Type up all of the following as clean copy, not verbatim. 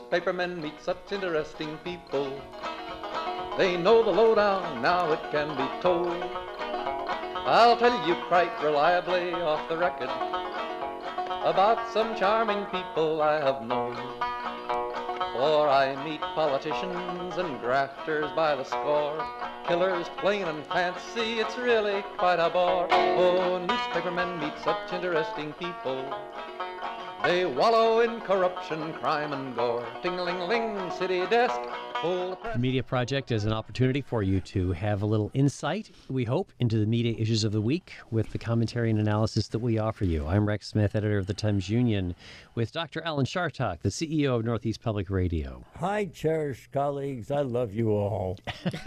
newspapermen meet such interesting people. They know the lowdown, now it can be told. I'll tell you quite reliably off the record about some charming people I have known. For I meet politicians and grafters by the score, killers plain and fancy, it's really quite a bore. Oh, newspapermen meet such interesting people. They wallow in corruption, crime, and gore. Ting-a-ling-a-ling, city desk, full of press. The Media Project is an opportunity for you to have a little insight, we hope, into the media issues of the week with the commentary and analysis that we offer you. I'm Rex Smith, editor of the Times-Union, with Dr. Alan Chartock, the CEO of Northeast Public Radio. Hi, cherished colleagues. I love you all.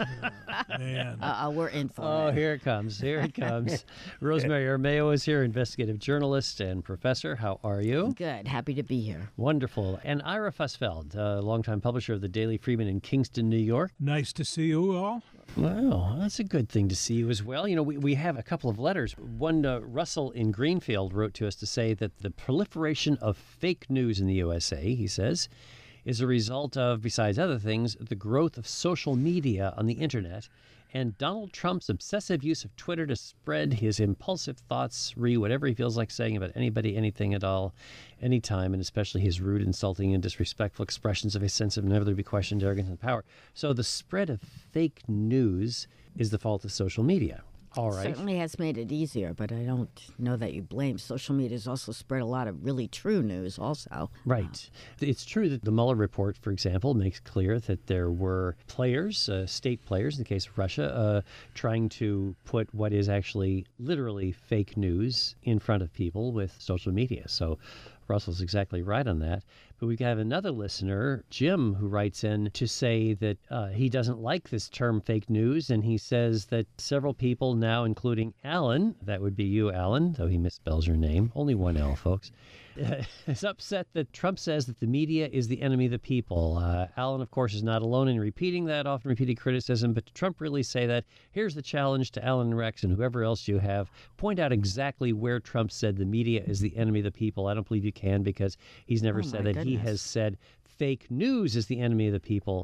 Man. We're in for Oh, it. here it comes. Here it comes. Rosemary Armeo is here, investigative journalist and professor. How are you? Good. Happy to be here. Wonderful. And Ira Fussfeld, longtime publisher of the Daily Freeman in Kingston, New York. Nice to see you all. Well, that's a good thing to see you as well. You know, we have a couple of letters. One, Russell in Greenfield wrote to us to say that the proliferation of fake news in the USA, he says, is a result of, besides other things, the growth of social media on the internet and Donald Trump's obsessive use of Twitter to spread his impulsive thoughts, whatever he feels like saying about anybody, anything at all, anytime, and especially his rude, insulting, and disrespectful expressions of a sense of never to be questioned, arrogance, and power. So the spread of fake news is the fault of social media. All right. Certainly has made it easier, but I don't know that you blame. Social media has also spread a lot of really true news also. Right. It's true that the Mueller report, for example, makes clear that there were players, state players, in the case of Russia, trying to put what is actually literally fake news in front of people with social media. So Russell's exactly right on that. But we have another listener, Jim, who writes in to say that he doesn't like this term fake news, and he says that several people now, including Alan, that would be you, Alan, though he misspells your name, only one L, folks, is upset that Trump says that the media is the enemy of the people. Alan, of course, is not alone in repeating that, often repeated criticism, but did Trump really say that? Here's the challenge to Alan and Rex and whoever else you have. Point out exactly where Trump said the media is the enemy of the people. I don't believe you can, because he's never said that. He has said fake news is the enemy of the people.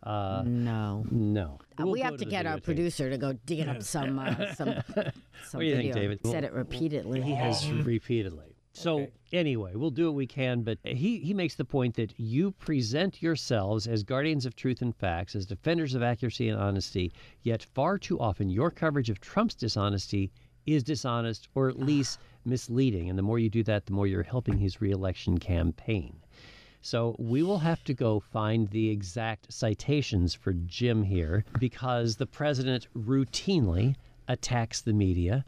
No. We'll have to get our producer to go dig up some What do you video. think, David? Said it repeatedly. He has repeatedly. So anyway, we'll do what we can, but he makes the point that you present yourselves as guardians of truth and facts, as defenders of accuracy and honesty, yet far too often your coverage of Trump's dishonesty is dishonest or at least misleading. And the more you do that, the more you're helping his reelection campaign. So we will have to go find the exact citations for Jim here, because the president routinely attacks the media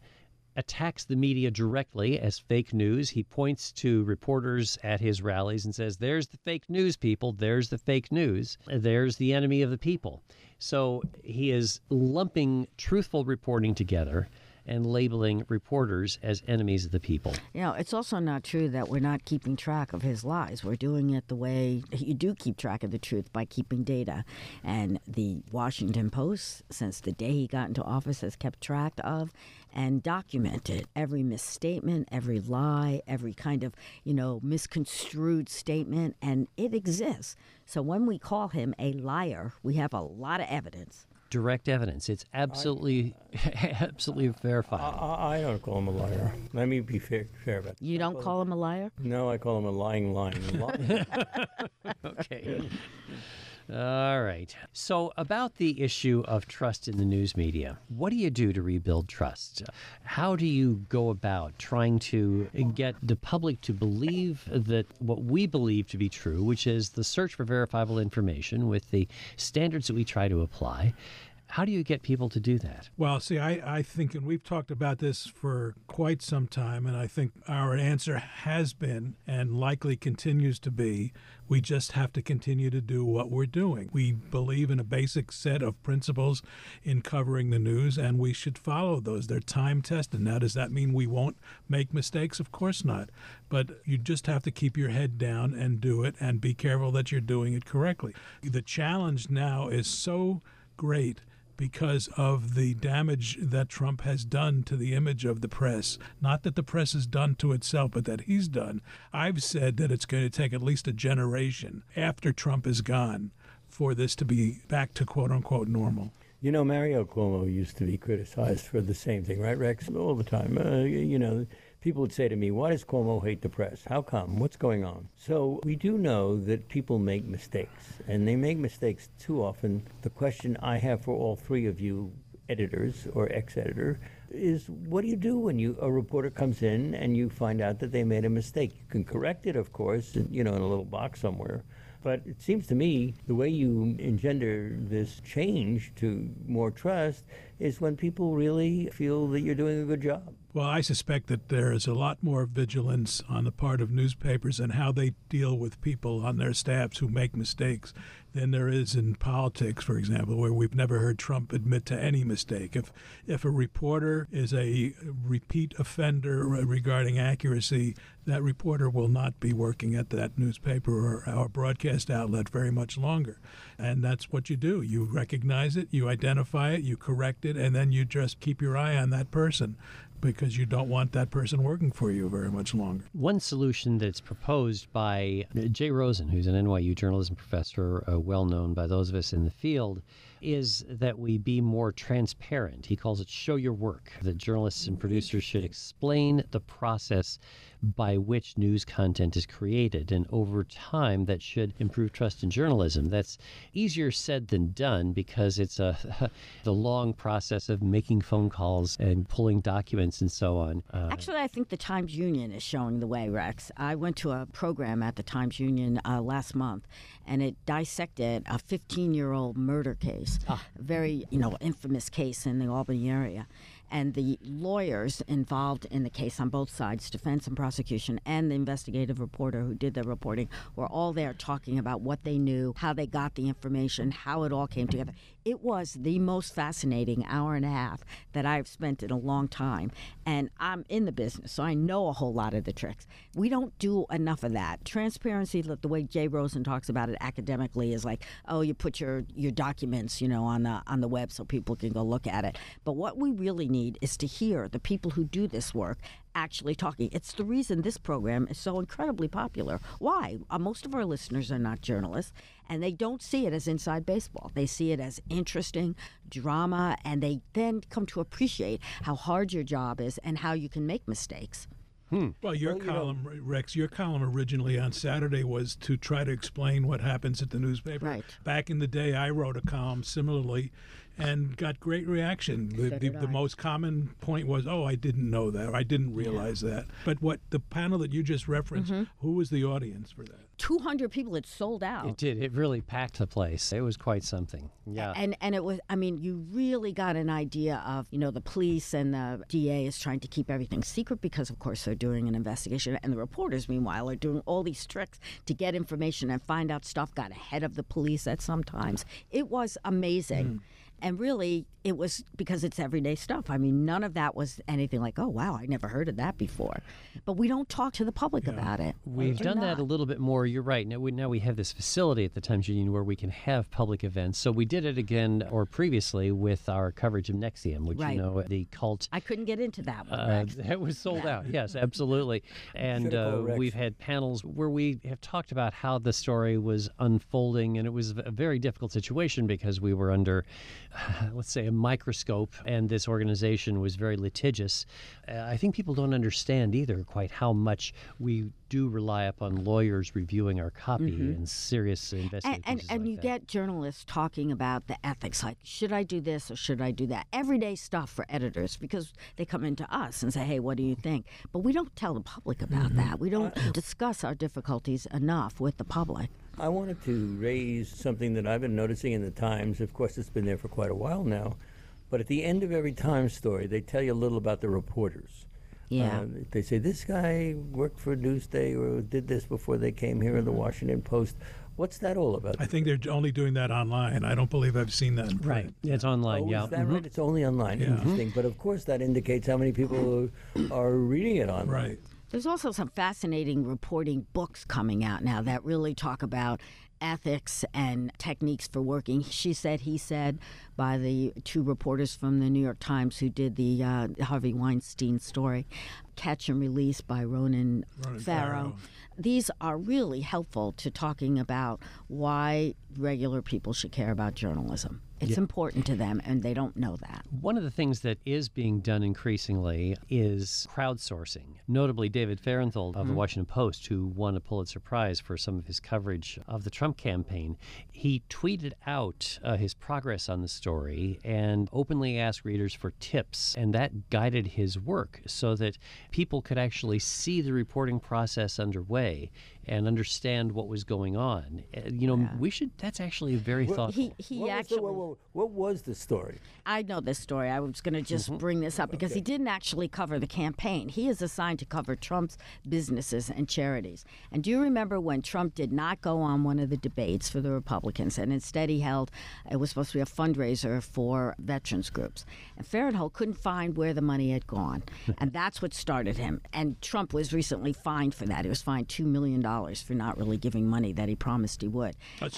directly as fake news. He points to reporters at his rallies and says, there's the fake news, people. There's the fake news. There's the enemy of the people. So he is lumping truthful reporting together and labeling reporters as enemies of the people. You know, it's also not true that we're not keeping track of his lies. We're doing it the way you do keep track of the truth, by keeping data. And the Washington Post, since the day he got into office, has kept track of and documented every misstatement, every lie, every kind of, misconstrued statement, and it exists. So when we call him a liar, we have a lot of evidence. Direct evidence. It's absolutely verified. I don't call him a liar. Let me be fair about that. You don't call him a liar? No, I call him a lying. Okay. All right. So about the issue of trust in the news media, what do you do to rebuild trust? How do you go about trying to get the public to believe that what we believe to be true, which is the search for verifiable information with the standards that we try to apply? How do you get people to do that? Well, see, I think, and we've talked about this for quite some time, and I think our answer has been and likely continues to be, we just have to continue to do what we're doing. We believe in a basic set of principles in covering the news, and we should follow those. They're time-tested. Now, does that mean we won't make mistakes? Of course not. But you just have to keep your head down and do it, and be careful that you're doing it correctly. The challenge now is so great because of the damage that Trump has done to the image of the press. Not that the press has done to itself, but that he's done. I've said that it's going to take at least a generation after Trump is gone for this to be back to quote-unquote normal. You know, Mario Cuomo used to be criticized for the same thing, right, Rex? All the time. People would say to me, why does Cuomo hate the press? How come? What's going on? So we do know that people make mistakes, and they make mistakes too often. The question I have for all three of you editors or ex-editor is, what do you do when a reporter comes in and you find out that they made a mistake? You can correct it, of course, in a little box somewhere. But it seems to me the way you engender this change to more trust is when people really feel that you're doing a good job. Well, I suspect that there is a lot more vigilance on the part of newspapers and how they deal with people on their staffs who make mistakes than there is in politics, for example, where we've never heard Trump admit to any mistake. If a reporter is a repeat offender regarding accuracy, that reporter will not be working at that newspaper or our broadcast outlet very much longer. And that's what you do. You recognize it, you identify it, you correct it, and then you just keep your eye on that person, because you don't want that person working for you very much longer. One solution that's proposed by Jay Rosen, who's an NYU journalism professor, well known by those of us in the field, is that we be more transparent. He calls it show your work, that journalists and producers should explain the process by which news content is created. And over time, that should improve trust in journalism. That's easier said than done, because it's the long process of making phone calls and pulling documents and so on. Actually, I think the Times Union is showing the way, Rex. I went to a program at the Times Union last month, and it dissected a 15-year-old murder case, a very, infamous case in the Albany area. And the lawyers involved in the case on both sides, defense and prosecution, and the investigative reporter who did the reporting, were all there talking about what they knew, how they got the information, how it all came together. It was the most fascinating hour and a half that I've spent in a long time. And I'm in the business, so I know a whole lot of the tricks. We don't do enough of that. Transparency, the way Jay Rosen talks about it academically, is like, oh, you put your documents, on the web so people can go look at it. But what we really need is to hear the people who do this work actually talking. It's the reason this program is so incredibly popular. Why? Most of our listeners are not journalists, and they don't see it as inside baseball. They see it as interesting drama, and they then come to appreciate how hard your job is and how you can make mistakes. Well, your column, Rex, your column originally on Saturday was to try to explain what happens at the newspaper. Right. Back in the day, I wrote a column similarly and got great reaction. The most common point was, oh, I didn't know that, or I didn't realize that. But what the panel that you just referenced, who was the audience for that? 200 people. It sold out. It did. It really packed the place. It was quite something. Yeah. And it was, you really got an idea of, the police and the DA is trying to keep everything secret because, of course, they're doing an investigation. And the reporters, meanwhile, are doing all these tricks to get information and find out stuff, got ahead of the police at some times. It was amazing. And really, it was because it's everyday stuff. None of that was anything like, oh, wow, I never heard of that before. But we don't talk to the public about it. We've done that a little bit more. You're right. Now we have this facility at the Times Union where we can have public events. So we did it again, or previously, with our coverage of NXIVM, which, the cult. I couldn't get into that one. It was sold out. Yes, absolutely. And we've had panels where we have talked about how the story was unfolding, and it was a very difficult situation because we were under, let's say, a microscope, and this organization was very litigious. I think people don't understand either quite how much we do rely upon lawyers reviewing our copy and serious investigations. And you get journalists talking about the ethics, like, should I do this or should I do that? Everyday stuff for editors, because they come into us and say, hey, what do you think? But we don't tell the public about that. We don't discuss our difficulties enough with the public. I wanted to raise something that I've been noticing in the Times. Of course, it's been there for quite a while now. But at the end of every Times story, they tell you a little about the reporters. Yeah. They say, this guy worked for Newsday or did this before they came here, or the Washington Post. What's that all about? I think they're only doing that online. I don't believe I've seen that in print. Right. It's online, Is that right? It's only online. Interesting. But, of course, that indicates how many people are reading it online. Right. There's also some fascinating reporting books coming out now that really talk about ethics and techniques for working. She said, he said, by the two reporters from the New York Times who did the Harvey Weinstein story, Catch and Release by Ronan Farrow. These are really helpful to talking about why regular people should care about journalism. It's important to them, and they don't know that. One of the things that is being done increasingly is crowdsourcing. Notably, David Fahrenthold of the Washington Post, who won a Pulitzer Prize for some of his coverage of the Trump campaign, he tweeted out his progress on the story and openly asked readers for tips, and that guided his work so that people could actually see the reporting process underway and understand what was going on. We should. That's actually very thoughtful. What was the story? I know this story. I was going to just bring this up because he didn't actually cover the campaign. He is assigned to cover Trump's businesses and charities. And do you remember when Trump did not go on one of the debates for the Republicans, and instead he held, it was supposed to be a fundraiser for veterans groups. And Fahrenthold couldn't find where the money had gone. And that's what started him. And Trump was recently fined for that. He was fined $2 million for not really giving money that he promised he would.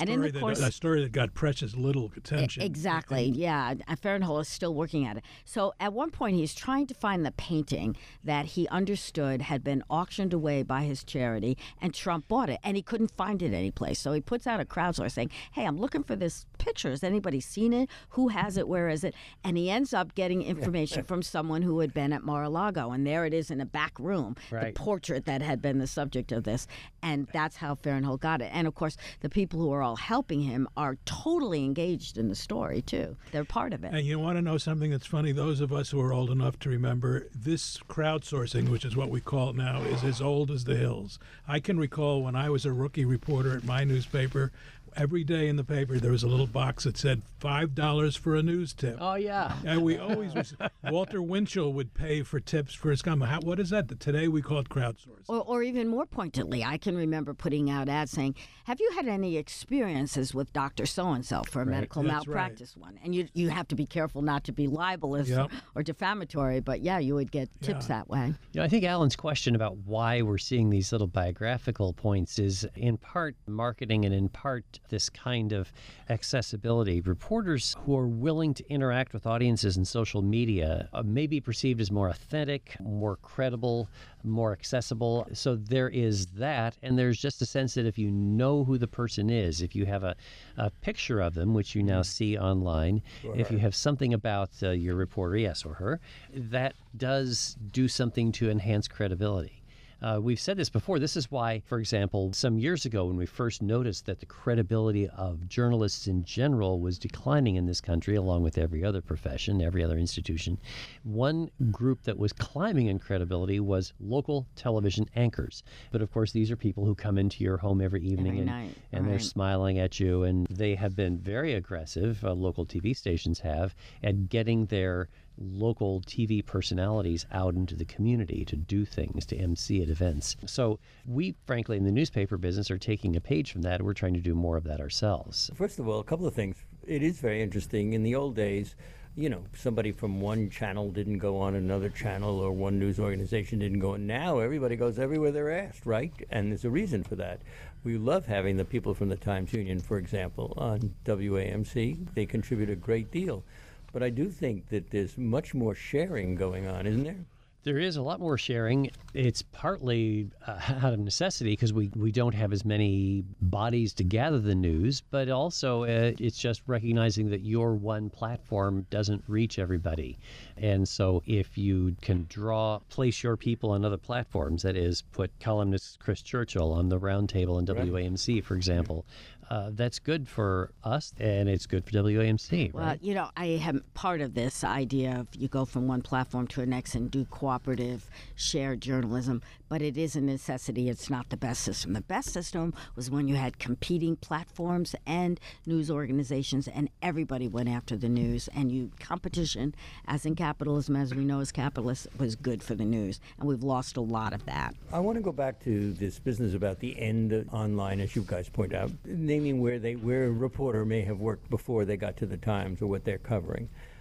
A story that got precious little attention. Exactly, yeah. And Fahrenthold is still working at it. So at one point, he's trying to find the painting that he understood had been auctioned away by his charity, and Trump bought it, and he couldn't find it anyplace. So he puts out a crowdsource saying, hey, I'm looking for this picture. Has anybody seen it? Who has it? Where is it? And he ends up getting information from someone who had been at Mar-a-Lago, and there it is in a back room, the portrait that had been the subject of this. And that's how Fahrenthold got it. And, of course, the people who are all helping him are totally engaged in the story, too. They're part of it. And you want to know something that's funny? Those of us who are old enough to remember, this crowdsourcing, which is what we call it now, is as old as the hills. I can recall when I was a rookie reporter at my newspaper, every day in the paper there was a little box that said $5 for a news tip. Oh, yeah. And we always, Walter Winchell would pay for tips for his column. What is that? Today we call it crowdsourcing. Or even more pointedly, I can remember putting out ads saying, have you had any experiences with Dr. So-and-so for a medical malpractice one? And you have to be careful not to be libelous or defamatory, but you would get tips that way. I think Alan's question about why we're seeing these little biographical points is in part marketing and in part this kind of accessibility. Reporters who are willing to interact with audiences in social media may be perceived as more authentic, more credible, more accessible. So there is that, and there's just a sense that if you know who the person is, if you have a picture of them, which you now see online, if you have something about your reporter, yes, or her, that does do something to enhance credibility. We've said this before. This is why, for example, some years ago when we first noticed that the credibility of journalists in general was declining in this country, along with every other profession, every other institution, one group that was climbing in credibility was local television anchors. But of course, these are people who come into your home every evening and they're smiling at you, and they have been very aggressive, local TV stations have, at getting their local TV personalities out into the community to do things, to MC at events. So we, frankly, in the newspaper business are taking a page from that, and we're trying to do more of that ourselves. First of all, a couple of things. It is very interesting. In the old days, somebody from one channel didn't go on another channel, or one news organization didn't go on. Now everybody goes everywhere they're asked, right? And there's a reason for that. We love having the people from the Times-Union, for example, on WAMC. They contribute a great deal. But I do think that there's much more sharing going on, isn't there? There is a lot more sharing. It's partly out of necessity because we don't have as many bodies to gather the news, but also it's just recognizing that your one platform doesn't reach everybody. And so if you can place your people on other platforms, that is, put columnist Chris Churchill on the roundtable in WAMC, for example, that's good for us, and it's good for WAMC. Well, I am part of this idea of you go from one platform to the next and do cooperative, shared journalism, but it is a necessity. It's not the best system. The best system was when you had competing platforms and news organizations, and everybody went after the news, and competition, as in capitalism, as we know as capitalists, was good for the news, and we've lost a lot of that. I want to go back to this business about the end of online, as you guys point out, naming where a reporter may have worked before they got to the Times or what they're covering.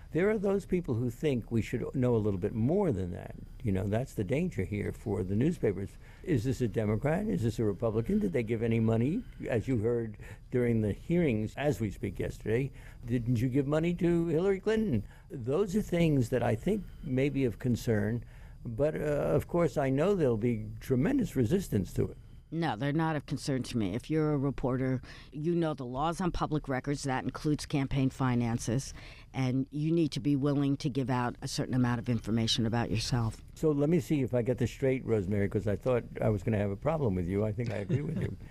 There are those people who think we should know a little bit more than that. You know, that's the danger here for the newspapers. Is this a Democrat? Is this a Republican? Did they give any money? As you heard during the hearings as we speak yesterday, didn't you give money to Hillary Clinton? Those are things that I think may be of concern. But, of course, I know there'll be tremendous resistance to it. No, they're not of concern to me. If you're a reporter, you know the laws on public records, that includes campaign finances, and you need to be willing to give out a certain amount of information about yourself. So let me see if I get this straight, Rosemary, because I thought I was going to have a problem with you. I think I agree with you.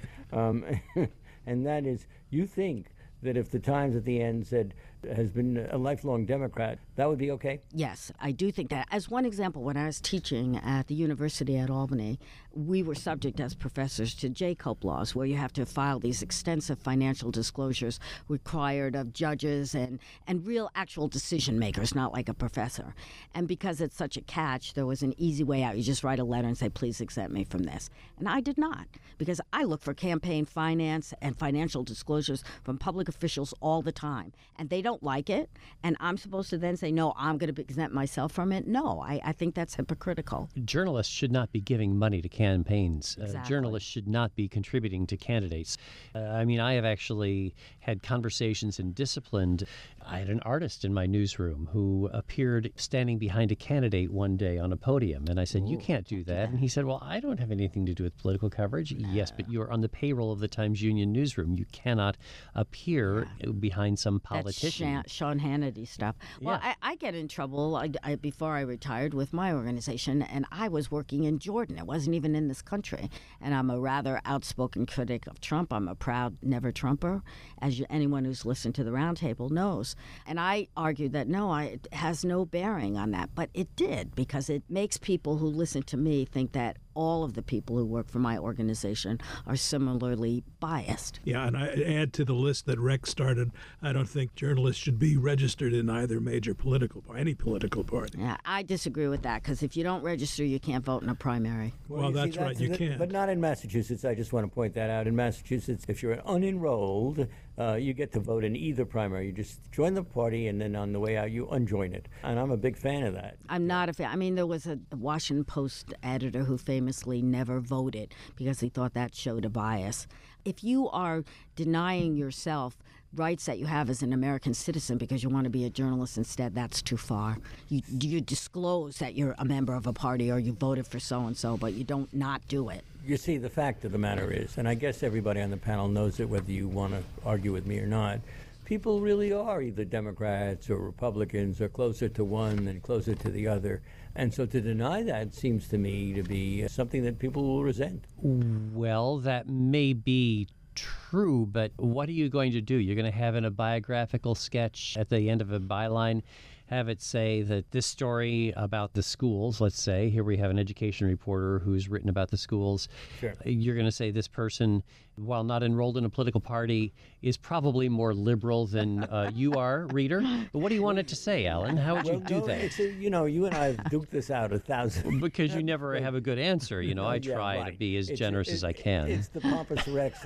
And that is, you think that if the Times at the end said has been a lifelong Democrat, that would be okay? Yes, I do think that. As one example, when I was teaching at the University at Albany, we were subject as professors to J-COPE laws, where you have to file these extensive financial disclosures required of judges and real actual decision makers, not like a professor. And because it's such a catch, there was an easy way out. You just write a letter and say, please exempt me from this. And I did not, because I look for campaign finance and financial disclosures from public officials all the time. And they don't like it, and I'm supposed to then say, no, I'm going to exempt myself from it? No, I think that's hypocritical. Journalists should not be giving money to campaigns. Exactly. Journalists should not be contributing to candidates. I mean, I have actually had conversations and disciplined. I had an artist in my newsroom who appeared standing behind a candidate one day on a podium, and I said, you can't do that. And he said, well, I don't have anything to do with political coverage. Yes, but you're on the payroll of the Times-Union newsroom. You cannot appear behind some politician. That's Sean Hannity stuff. Well, Yeah. I get in trouble before I retired with my organization, and I was working in Jordan. It wasn't even in this country. And I'm a rather outspoken critic of Trump. I'm a proud never-Trumper, as anyone who's listened to the roundtable knows. And I argued that, no, it has no bearing on that. But it did, because it makes people who listen to me think that all of the people who work for my organization are similarly biased. Yeah, and I add to the list that Rex started, I don't think journalists should be registered in either major political party, any political party. Yeah, I disagree with that, because if you don't register, you can't vote in a primary. Well, you that's see, right, you can't. But not in Massachusetts. I just want to point that out. In Massachusetts, if you're unenrolled, you get to vote in either primary. You just join the party, and then on the way out, you unjoin it. And I'm a big fan of that. I'm not a fan. I mean, there was a Washington Post editor who famously never voted because he thought that showed a bias. If you are denying yourself rights that you have as an American citizen because you want to be a journalist instead, that's too far. You disclose that you're a member of a party or you voted for so-and-so, but you don't not do it. You see, the fact of the matter is, and I guess everybody on the panel knows it, whether you want to argue with me or not, people really are either Democrats or Republicans, or closer to one than closer to the other. And so to deny that seems to me to be something that people will resent. Well, that may be true, but what are you going to do? You're going to have in a biographical sketch at the end of a byline, have it say that this story about the schools, let's say, here we have an education reporter who's written about the schools. Sure. You're going to say this person, while not enrolled in a political party, is probably more liberal than you are, reader. But what do you want it to say, Alan? How would you do that? You and I have duked this out 1,000. Because you never have a good answer. You know, I Yeah, try to right. be as generous as I can. It's the pompous Rex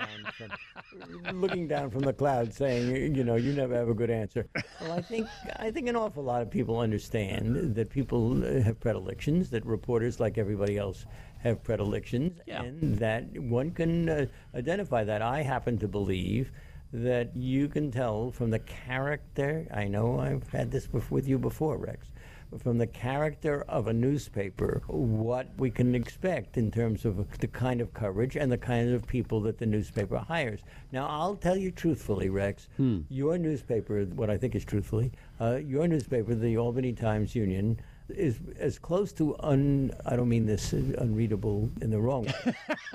looking down from the clouds, saying, you never have a good answer. Well, I think an awful lot of people understand that people have predilections, that reporters, like everybody else, have predilections, Yeah. and that one can identify that. I happen to believe that you can tell from the character. I know I've had this with you before, Rex. From the character of a newspaper, what we can expect in terms of the kind of coverage and the kind of people that the newspaper hires. Now, I'll tell you truthfully, Rex, your newspaper, what I think is truthfully, your newspaper, the Albany Times-Union, is as close to I don't mean this unreadable in the wrong way.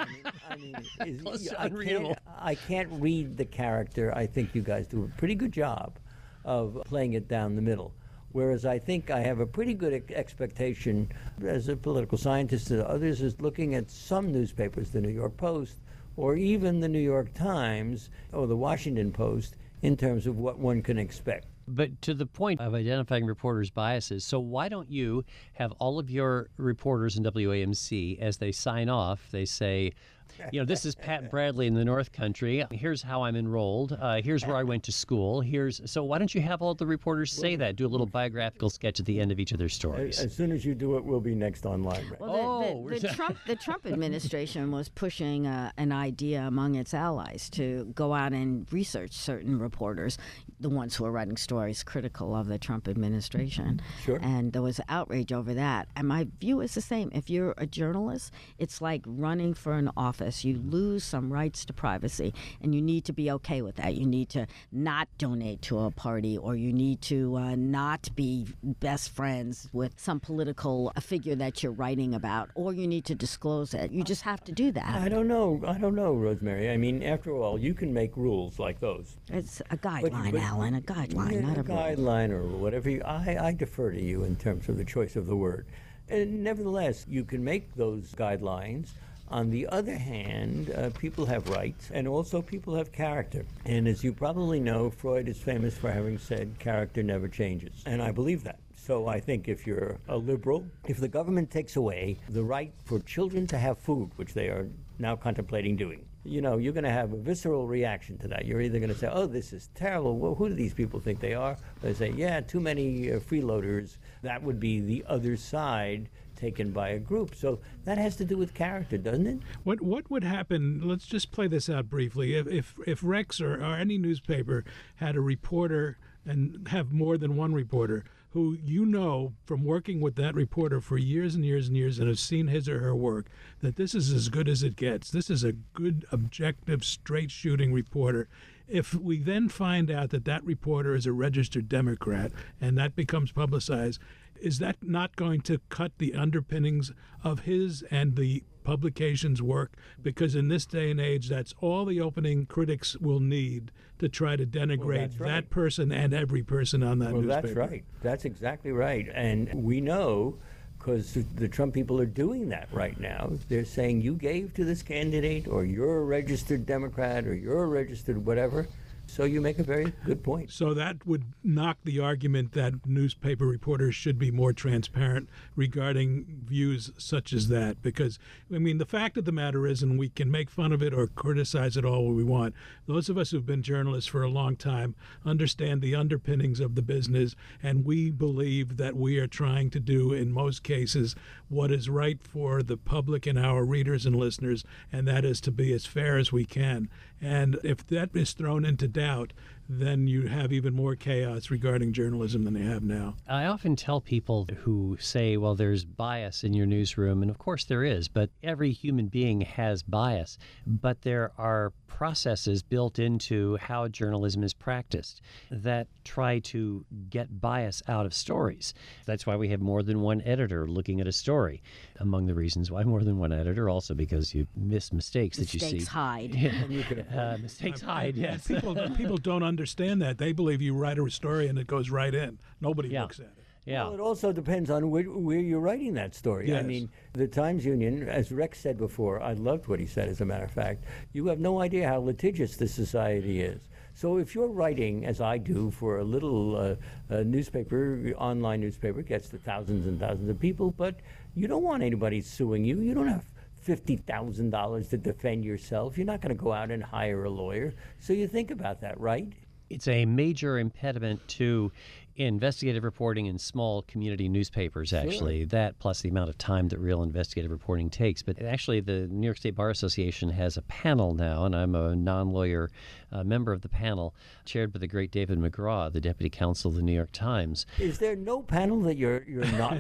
Close to unreadable. I can't read the character. I think you guys do a pretty good job of playing it down the middle. Whereas I think I have a pretty good expectation as a political scientist and others is looking at some newspapers, the New York Post, or even the New York Times or the Washington Post, in terms of what one can expect. But to the point of identifying reporters' biases, so why don't you have all of your reporters in WAMC, as they sign off, they say, this is Pat Bradley in the North Country. Here's how I'm enrolled. Here's where I went to school. So why don't you have all the reporters say that? Do a little biographical sketch at the end of each of their stories. As soon as you do it, we'll be next online. Right? Well, the Trump administration was pushing an idea among its allies to go out and research certain reporters, the ones who are writing stories critical of the Trump administration. Sure. And there was outrage over that. And my view is the same. If you're a journalist, it's like running for an office. You lose some rights to privacy, and you need to be okay with that. You need to not donate to a party, or you need to not be best friends with some political figure that you're writing about, or you need to disclose it. You just have to do that. I don't know, Rosemary. I mean, after all, you can make rules like those. It's a guideline, Alan, a guideline, not a rule. Guideline or whatever. I defer to you in terms of the choice of the word. And nevertheless, you can make those guidelines. On the other hand, people have rights, and also people have character. And as you probably know, Freud is famous for having said, character never changes. And I believe that. So I think if you're a liberal, if the government takes away the right for children to have food, which they are now contemplating doing, you're going to have a visceral reaction to that. You're either going to say, oh, this is terrible. Well, who do these people think they are? They say, yeah, too many freeloaders. That would be the other side taken by a group. So that has to do with character, doesn't it? What would happen? Let's just play this out briefly. If Rex or any newspaper had a reporter and have more than one reporter who from working with that reporter for years and years and years and have seen his or her work, that this is as good as it gets. This is a good, objective, straight-shooting reporter. If we then find out that reporter is a registered Democrat and that becomes publicized, is that not going to cut the underpinnings of his and the publication's work? Because in this day and age, that's all the opening critics will need to try to denigrate that person and every person on that newspaper. That's right. That's exactly right. And we know, because the Trump people are doing that right now. They're saying you gave to this candidate, or you're a registered Democrat, or you're a registered whatever. So you make a very good point. So that would knock the argument that newspaper reporters should be more transparent regarding views such as that. Because, the fact of the matter is, and we can make fun of it or criticize it all we want, those of us who've been journalists for a long time understand the underpinnings of the business, and we believe that we are trying to do, in most cases, what is right for the public and our readers and listeners, and that is to be as fair as we can. And if that is thrown into doubt, then you have even more chaos regarding journalism than they have now. I often tell people who say, well, there's bias in your newsroom, and of course there is, but every human being has bias. But there are processes built into how journalism is practiced that try to get bias out of stories. That's why we have more than one editor looking at a story. Among the reasons why more than one editor, also because you miss mistakes that you see. Mistakes hide. Mistakes hide, yes. People don't understand that. They believe you write a story and it goes right in. Nobody looks at it. Yeah. Well, it also depends on where you're writing that story. Yes. I mean, the Times-Union, as Rex said before, I loved what he said, as a matter of fact, you have no idea how litigious this society is. So if you're writing, as I do, for a little newspaper, online newspaper, gets to thousands and thousands of people, but you don't want anybody suing you. You don't have $50,000 to defend yourself. You're not going to go out and hire a lawyer. So you think about that, right? It's a major impediment to investigative reporting in small community newspapers, actually. Sure. That plus the amount of time that real investigative reporting takes. But actually, the New York State Bar Association has a panel now, and I'm a non-lawyer member of the panel, chaired by the great David McGraw, the deputy counsel of the New York Times. Is there no panel that you're not?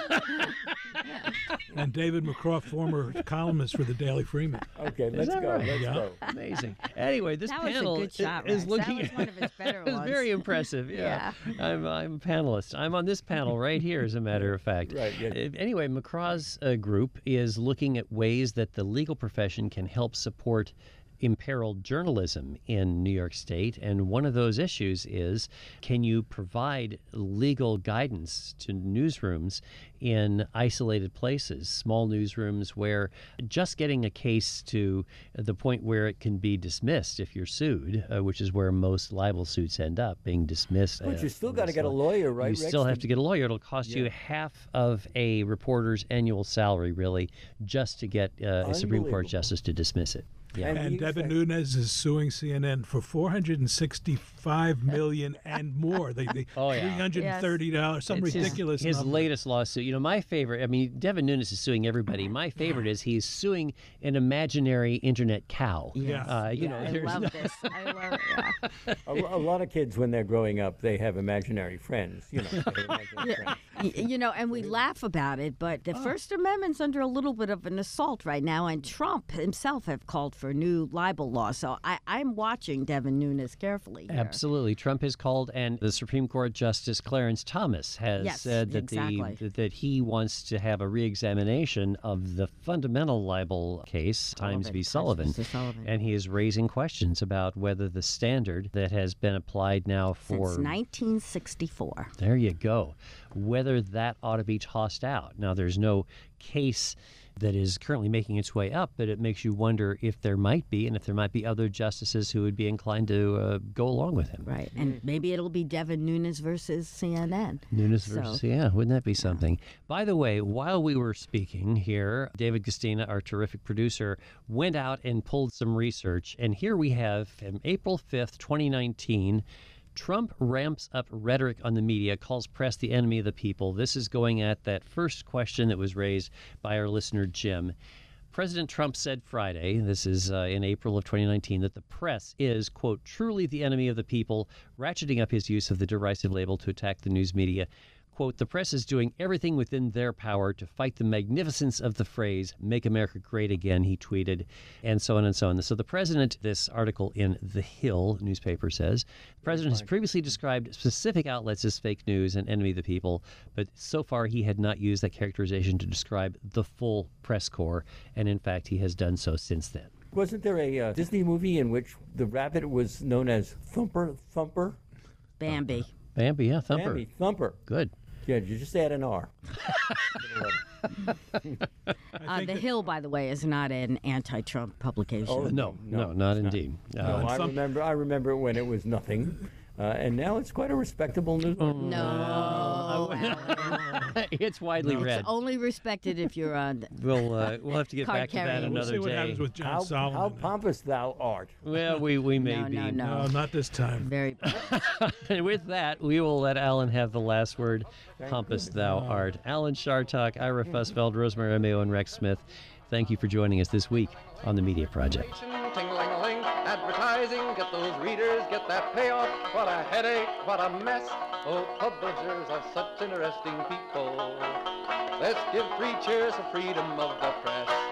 And David McCraw, former columnist for the Daily Freeman. Okay, let's go. Right? Let's go. Amazing. Anyway, this that panel was a good shot, is looking. That was one of his better ones. ones. Very impressive. Yeah. I'm a panelist. I'm on this panel right here, as a matter of fact. Right. Yeah. Anyway, McCraw's group is looking at ways that the legal profession can help support imperiled journalism in New York State. And one of those issues is, can you provide legal guidance to newsrooms in isolated places, small newsrooms where just getting a case to the point where it can be dismissed if you're sued, which is where most libel suits end up, being dismissed. But you still got to get a lawyer, right, You Rex? still have to get a lawyer. It'll cost you half of a reporter's annual salary, really, just to get a Supreme Court Unbelievable. justice to dismiss it. Yeah. And And you Devin said- Nunes is suing CNN for $465 million and more. Oh, yeah. $330, something It's ridiculous. His number. latest lawsuit. You know, my favorite, I mean, Devin Nunes is suing everybody. My favorite is he's suing an imaginary internet cow. Yeah. You Yeah, know, I there's love this. I love it. Yeah. A lot of kids, when they're growing up, they have imaginary friends. You know, they have imaginary friends. You know, and we laugh about it, but the First Amendment's under a little bit of an assault right now, and Trump himself have called for new libel law. So I'm watching Devin Nunes carefully here. Absolutely. Trump has called, and the Supreme Court Justice Clarence Thomas has Yes, said that exactly. that he wants to have a reexamination of the fundamental libel case, Times v. Sullivan. Times v. Sullivan. And he is raising questions about whether the standard that has been applied now for Since 1964. There you go. Whether that ought to be tossed out. Now, there's no case that is currently making its way up, but it makes you wonder if there might be, and if there might be other justices who would be inclined to go along with him. Right. And maybe it'll be Devin Nunes versus CNN. Nunes So- versus, yeah, wouldn't that be something? By the way, while we were speaking here, David Castina, our terrific producer, went out and pulled some research, and here we have from April 5th, 2019, Trump ramps up rhetoric on the media, calls press the enemy of the people. This is going at that first question that was raised by our listener, Jim. President Trump said Friday, this is in April of 2019, that the press is, quote, truly the enemy of the people, ratcheting up his use of the derisive label to attack the news media. Quote, the press is doing everything within their power to fight the magnificence of the phrase, make America great again, he tweeted, and so on and so on. So the president, this article in The Hill newspaper says, the president has previously described specific outlets as fake news and enemy of the people, but so far he had not used that characterization to describe the full press corps, and in fact he has done so since then. Wasn't there a Disney movie in which the rabbit was known as Thumper? Bambi. Bambi, yeah, Thumper. Bambi, Thumper. Good. Yeah, you just add an R. The Hill, by the way, is not an anti-Trump publication. Oh, No, No, not it's not. indeed. No, I some- remember it when it was nothing, and now it's quite a respectable news. No, Alan. It's widely read. It's only respected if you're on. We'll have to get Card back to that carrying. We'll another see what day. happens with John How Solomon. pompous thou art. Well, we may No, be. no, no. No, not this time. Very. And with that, we will let Alan have the last word. Pompous thou art. Alan Shartok, Ira Fussfeld, Rosemary Mayo, and Rex Smith, thank you for joining us this week on the Media Project. Ting-a-ling-a-ling, advertising, get those readers, get that payoff. What a headache, what a mess. Oh, publishers are such interesting people. Let's give 3 cheers for freedom of the press.